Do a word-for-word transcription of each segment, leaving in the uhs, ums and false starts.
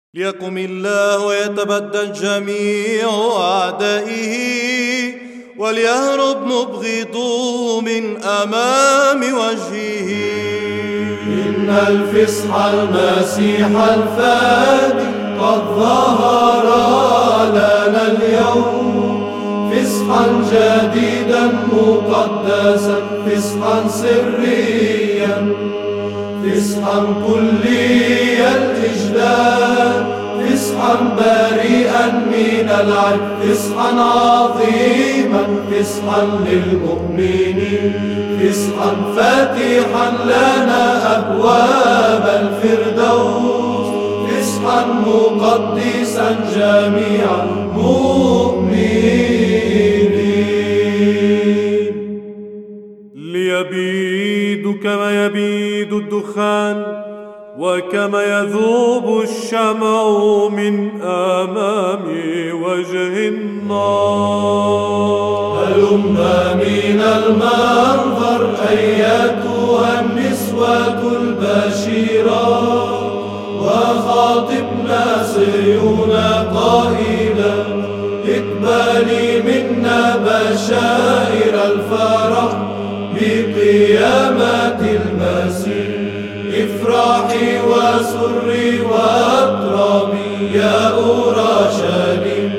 ليقم الله ويتبدل جميع أعدائه، وليهرب مبغضوه من أمام وجهه. إن الفصح المسيح الفادي قد ظهر لنا اليوم، فصحا جديدا مقدسا، فصحا سريا، فصحا كلي الإجلال، فصحا بريئا من العيب، فصحا عظيما، فصحا للمؤمنين، فصحا فاتحا لنا أبواب الفردوس، فصحا مقدسا جميع المؤمنين. ليبيد كما يبيد الدخان، وكما يذوب الشمع من أمام وجه النار. هلما من المنظر أيتها النسوة البشيرات، وخاطبنا صهيون قائلا اقبلي منا بشائر الفرح بقيامة المسيح. افرحي وسري واطربي يا أورشليم،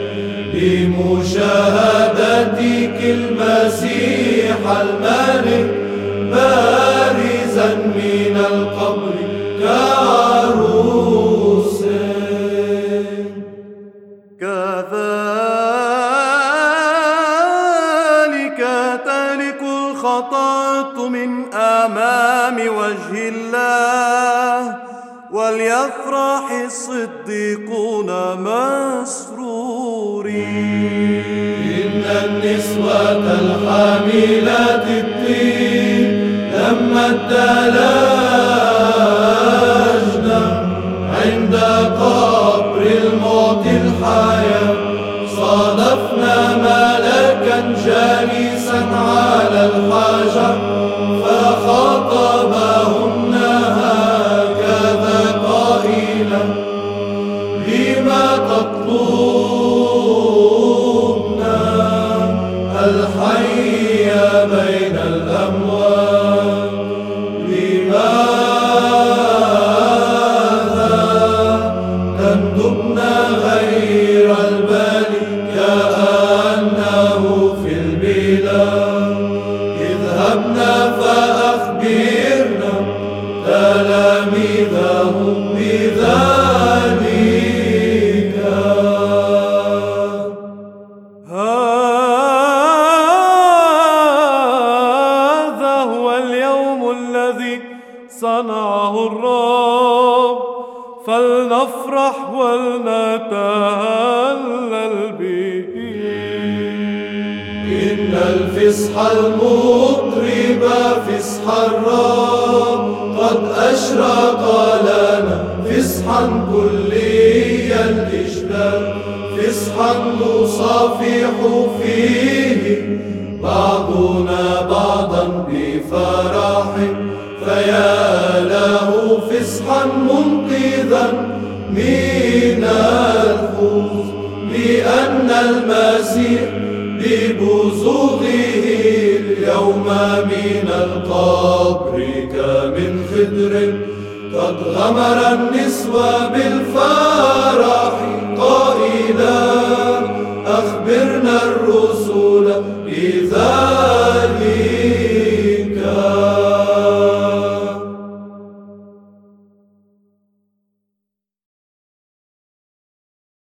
بمشاهدتك المسيح الملك بارزا من القبر كعروس. كذلك تهلك الخطاة من أمام وجه الله، وليفرح الصديقون مسرورين. إن النسوة الحاملات الطين لما ادلجنا عند قبر المعطي الحياة، صادفنا ملكا جالسا على الحجر، فخاطبهن هكذا قائلا لما تطلبن الحي بين الأموات، لماذا تندبن غير البالي كأنه في البلاد؟ اذهبنا فأخبرنا تلاميذه بذلك. هذا هو اليوم الذي صنعه الرب، فلنفرح ولنتهلل به. إن الفصح المطرب فصح الرب قد أشرق لنا، فصحا كلي الإجلال، فصحا نصافح فيه بعضنا بعضا بفرح، فيا له فصحا منقذا من الخوف، لأن المسيح ببزوغه اليوم من القبر كمن خضر قد غمر النسوة بالفرح قائلا أخبرنا الرسل بذلك.